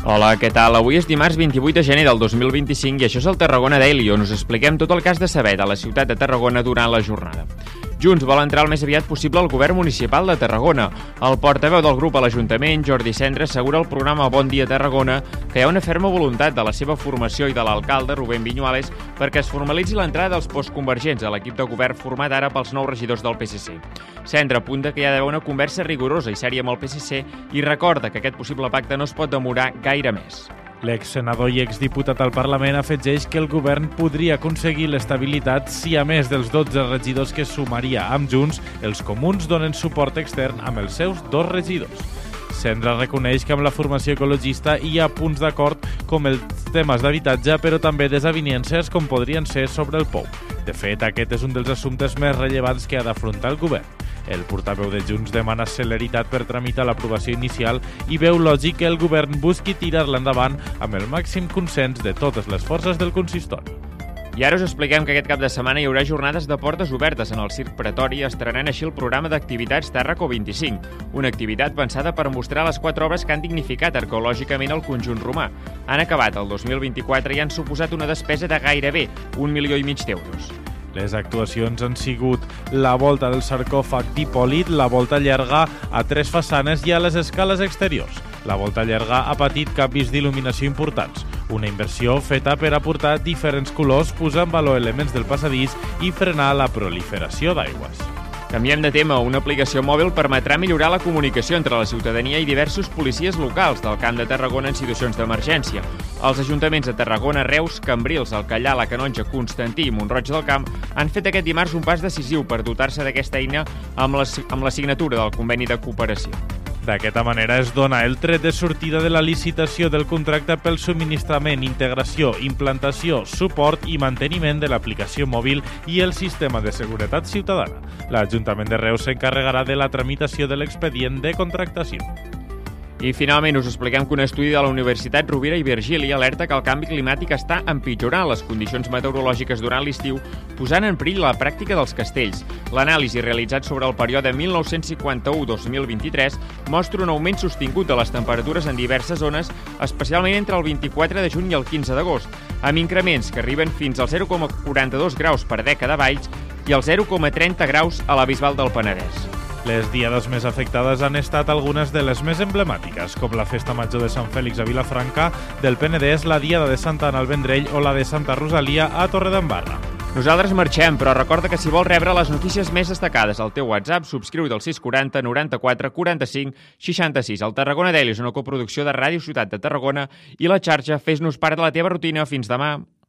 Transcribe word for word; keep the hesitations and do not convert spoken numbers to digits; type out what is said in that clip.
Hola, què tal? Avui és dimarts vint-i-vuit de gener del dos mil vint-i-cinc i això és el Tarragona Daily, on us expliquem tot el que has de saber de la ciutat de Tarragona durant la jornada. Junts vol entrar el més aviat possible al govern municipal de Tarragona. El portaveu del grup a l'Ajuntament, Jordi Cendra, assegura al programa Bon Dia Tarragona que hi ha una ferma voluntat de la seva formació i de l'alcalde, Rubén Viñuales, perquè es formalitzi l'entrada dels postconvergents a l'equip de govern format ara pels nous regidors del P S C. Cendra apunta que hi ha d'haver una conversa rigorosa i sèria amb el P S C i recorda que aquest possible pacte no es pot demorar gaire més. L'exsenador i exdiputat al Parlament afegeix que el govern podria aconseguir l'estabilitat si, a més dels dotze regidors que sumaria amb Junts, els comuns donen suport extern amb els seus dos regidors. Cendra reconeix que amb la formació ecologista hi ha punts d'acord com els temes d'habitatge, però també desavinences com podrien ser sobre el P O U. De fet, aquest és un dels assumptes més rellevants que ha d'afrontar el govern. El portaveu de Junts demana celeritat per tramitar l'aprovació inicial i veu lògic que el govern busqui tirar-la endavant amb el màxim consens de totes les forces del consistori. I ara us expliquem que aquest cap de setmana hi haurà jornades de portes obertes en el Circ Pretori, estrenant així el programa d'activitats Tàrraco vint-i-cinc, una activitat pensada per mostrar les quatre obres que han dignificat arqueològicament el conjunt romà. Han acabat el dos mil vint-i-quatre i han suposat una despesa de gairebé un milió i mig d'euros. Les actuacions han sigut la volta del sarcòfag d'Hipòlit, la volta llarga a tres façanes i a les escales exteriors. La volta llarga ha patit canvis d'il·luminació importants, una inversió feta per aportar diferents colors, posar en valor elements del passadís i frenar la proliferació d'aigües. Canviem de tema. Una aplicació mòbil permetrà millorar la comunicació entre la ciutadania i diversos policies locals del Camp de Tarragona en situacions d'emergència. Els ajuntaments de Tarragona, Reus, Cambrils, Alcalà, la Canonja, Constantí i Mont-roig del Camp han fet aquest dimarts un pas decisiu per dotar-se d'aquesta eina amb la, amb la signatura del conveni de cooperació. D'aquesta manera es dona el tret de sortida de la licitació del contracte pel subministrament, integració, implantació, suport i manteniment de l'aplicació mòbil i el sistema de seguretat ciutadana. L'Ajuntament de Reus s'encarregarà de la tramitació de l'expedient de contractació. I finalment us expliquem que un estudi de la Universitat Rovira i Virgili alerta que el canvi climàtic està empitjorant les condicions meteorològiques durant l'estiu, posant en perill la pràctica dels castells. L'anàlisi realitzat sobre el període mil nou-cents cinquanta-u a dos mil vint-i-tres mostra un augment sostingut de les temperatures en diverses zones, especialment entre el vint-i-quatre de juny i el quinze d'agost, amb increments que arriben fins al zero coma quaranta-dos graus per dècada a Valls i al zero coma trenta graus a la Bisbal del Penedès. Les diades més afectades han estat algunes de les més emblemàtiques, com la Festa Major de Sant Fèlix a Vilafranca, del Penedès, la Diada de Santa Anna al Vendrell o la de Santa Rosalia a Torredembarra. Nosaltres marxem, però recorda que si vols rebre les notícies més destacades al teu WhatsApp, subscriu-te al sis quaranta noranta-quatre quaranta-cinc seixanta-sis. El Tarragona Daily és una coproducció de Ràdio Ciutat de Tarragona i la xarxa. Fes-nos part de la teva rutina. Fins demà.